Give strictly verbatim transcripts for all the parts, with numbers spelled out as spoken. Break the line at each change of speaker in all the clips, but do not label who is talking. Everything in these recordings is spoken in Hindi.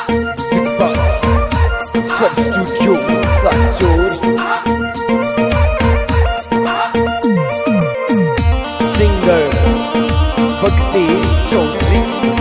Studio Sanchori Singer Bhaktesh Chaudhary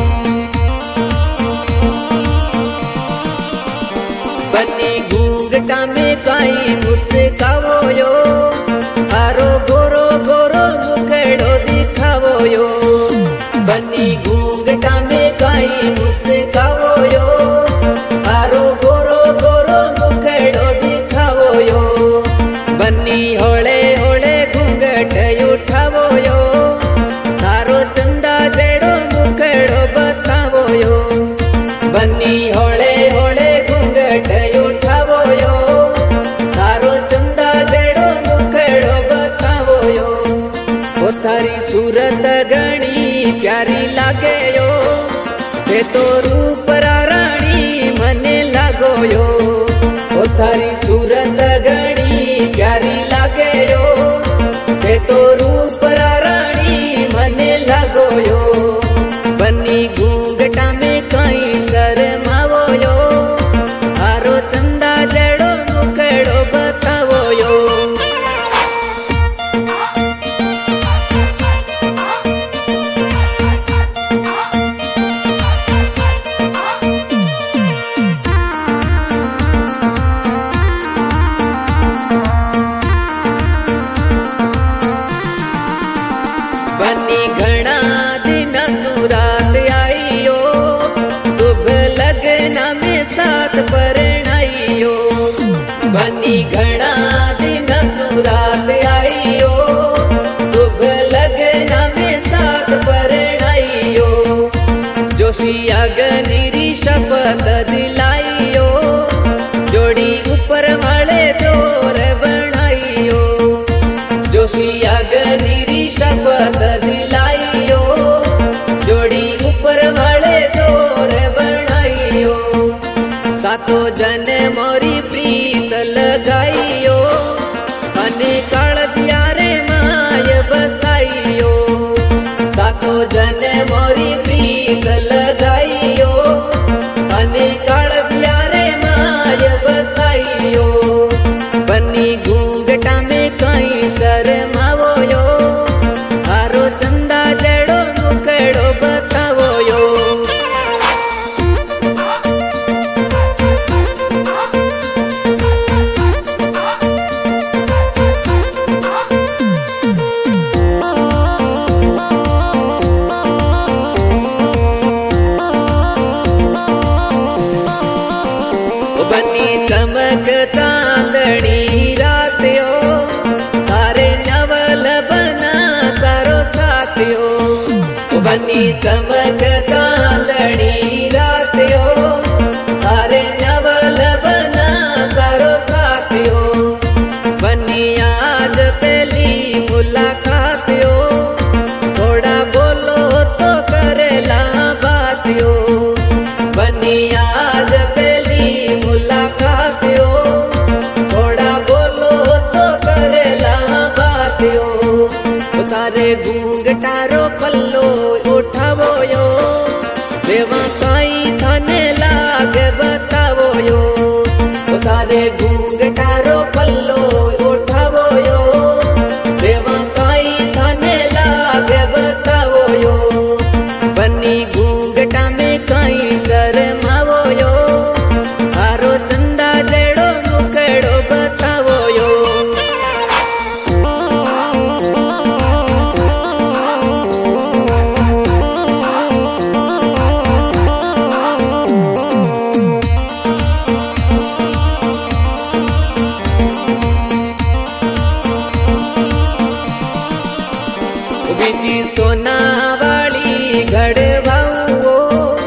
बनी घूंघटा में काई मुस्कावो यो हारो गोरो गोरो मुखड़ो दिखावो यो बनी घूंघटा में काई मुस्कावो यो हारो गोरो गोरो मुखड़ो दिखावो यो बनी होले होले घूंघट उठावो यो तारो चंदा जेड़ो मुखड़ो बतावो यो बनी होले होले घूंघट उठावो यो तारो चंदा जेड़ो मुखड़ो बतावो यो ओ थारी सूरत घणी प्यारी लागे यो ते तो रूप राणी मने लागो यो ओ थारी सूरत घणी प्यारी लागे यो ते तो रूप राणी मने लागो यो बनी घूंघटा में काई शर्मावो यो हारो चंदा जड़ो मुखड़ो बतावो यो बनी घना दिन सुरात आईयो शुभ लगन में साथ परणाइयो बनी घना दिन सुरात आईयो शुभ लगन में साथ परणाइयो जोशिया गनीरी शपथ दिलाइयो जोड़ी ऊपर वाले जोर बनाइयो जोशिया गनीरी शपथ दिलाइयो जोड़ी ऊपर वाले जोर बनाइयो सातो जन मोरी प्रीत लगाइयो अने कालजिया रे माय बसाइयो सातो जन मोरी प्रीत लगाइयो अने कालजिया रे माय बसाइयो बनी घूंघटा में काई शर्मावो यो हारो चंदा जड़ो मुखड़ो बतावो यो बनी चमक चांदनी रातियो तारे नवल बना सारो साथियो बनी चमक चांदनी रातियो तारे नवल बना सारो साथियो बनी आज पहली मुलाकातियो थोड़ा बोलो तो करेला बातियो बनी आज पहली मुलाकातियो थोड़ा बोलो तो करेला बातियो तारे घूंघटारो पल्लो उठावो यो बेवा काई थाने लागे बतावो यो तारे घूंघटारो पल्लो उठावो यो बेवा काई थाने लागे बतावो यो बनी घूंघटा में काई शर्मावो यो हारो चंदा जड़ो मुखड़ो बतावो यो बिनी सोना वाली घड़वाओ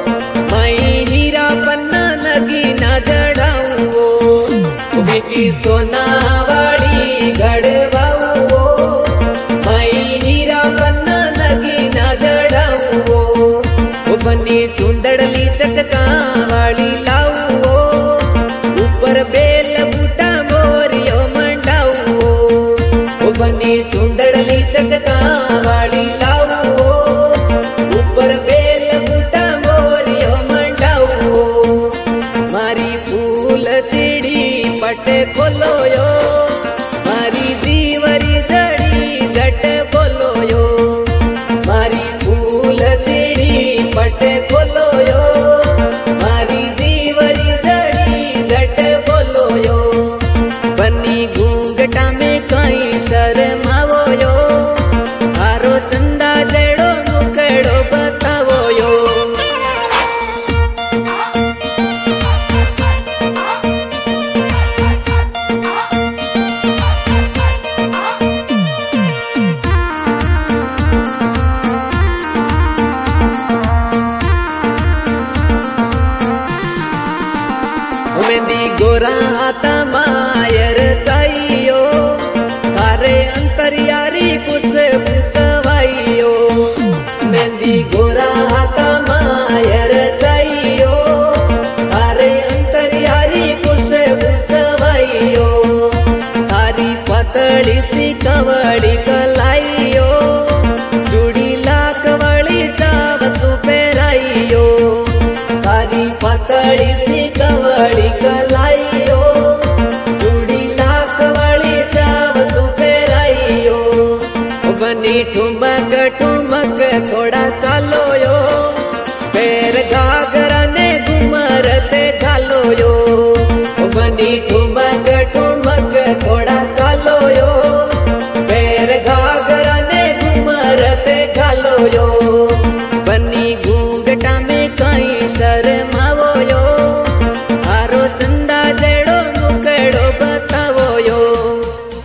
हाथ मायर चाहियो थारे अंतरियारी पुस पुसवाइयो मेहंदी गोरा हाथ मायर चाहियो थारे अंतरियारी पुस पुसवाइयो थारी पतली सी कवड़ी कलाइयो चूड़ी लाकवड़ी चावसु पेराइयो थारी पतली सी कवड़ी कलाइयो चूड़ी लाकवड़ी चावसु पेराइयो बनी ठुमक ठुमक थोड़ा चालो यो पैर घाघरा